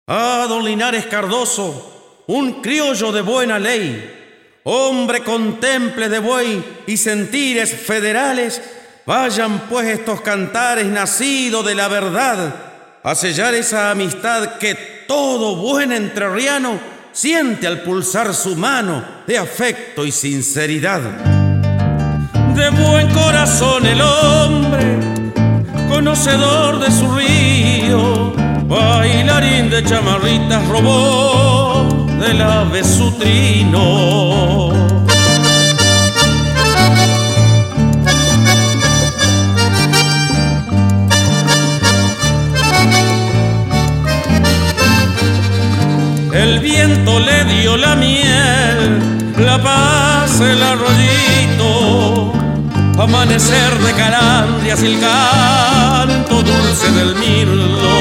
Ah, don Linares Cardoso, un criollo de buena ley, hombre con temple de buey y sentires federales, vayan pues estos cantares nacidos de la verdad a sellar esa amistad que todo buen entrerriano siente al pulsar su mano de afecto y sinceridad. De buen corazón el hombre, conocedor de su río, bailarín de chamarritas robó del ave su trino. El viento le dio la miel, la paz, el arroyito, amanecer de calandrias y el canto dulce del mirlo.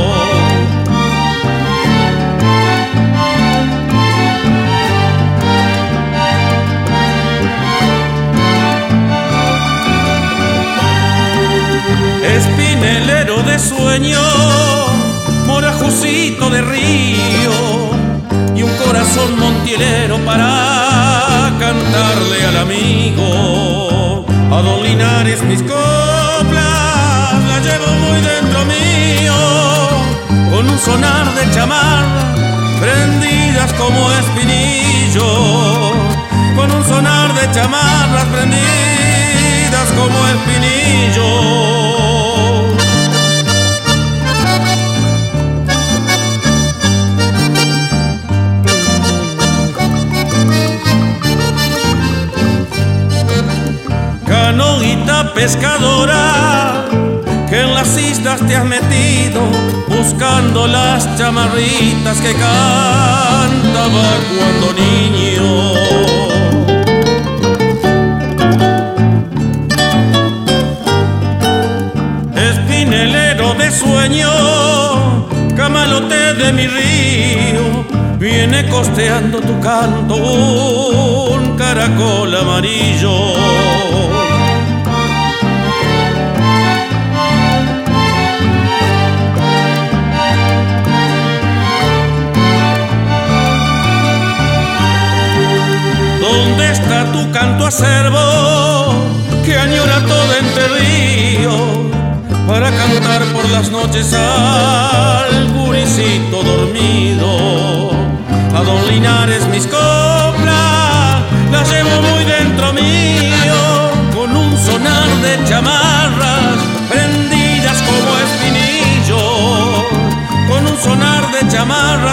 Espinelero de sueño, morajucito de río y un corazón montielero para cantarle al amigo. A don Linares mis coplas las llevo muy dentro mío, con un sonar de chamarra prendidas como espinillo, con un sonar de chamarras prendidas como espinillo. Canoita pescadora, que en las islas te has metido buscando las chamarritas que cantaba cuando niño. Espinelero de sueño, camalote de mi río, viene costeando tu canto un caracol amarillo. ¿Dónde está tu canto acervo que añora todo Entre Río para cantar por las noches al guricito dormido? A don Linares mis coplas las llevo muy dentro mío, con un sonar de chamarras prendidas como espinillo, con un sonar de chamarras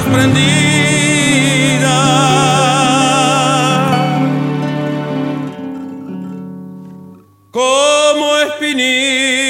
prendidas como espinillo.